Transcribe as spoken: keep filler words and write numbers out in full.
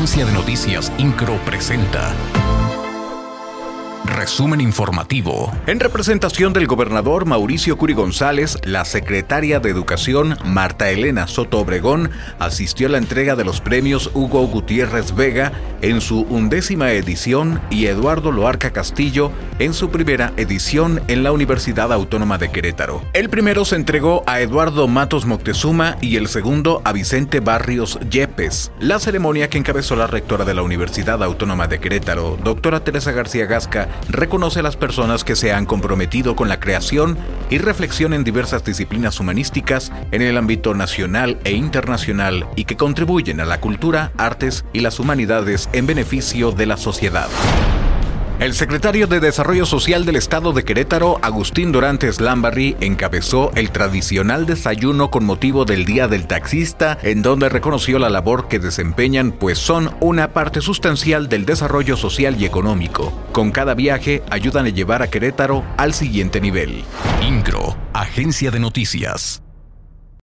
Agencia de Noticias Incro presenta Resumen informativo. En representación del gobernador Mauricio Curi González, la secretaria de Educación Marta Elena Soto Obregón asistió a la entrega de los premios Hugo Gutiérrez Vega en su undécima edición y Eduardo Loarca Castillo en su primera edición en la Universidad Autónoma de Querétaro. El primero se entregó a Eduardo Matos Moctezuma y el segundo a Vicente Barrios Yepes. La ceremonia, que encabezó la rectora de la Universidad Autónoma de Querétaro, doctora Teresa García Gasca, reconoce a las personas que se han comprometido con la creación y reflexión en diversas disciplinas humanísticas en el ámbito nacional e internacional y que contribuyen a la cultura, artes y las humanidades en beneficio de la sociedad. El secretario de Desarrollo Social del Estado de Querétaro, Agustín Dorantes Lambarri, encabezó el tradicional desayuno con motivo del Día del Taxista, en donde reconoció la labor que desempeñan, pues son una parte sustancial del desarrollo social y económico. Con cada viaje ayudan a llevar a Querétaro al siguiente nivel. Incro, Agencia de Noticias.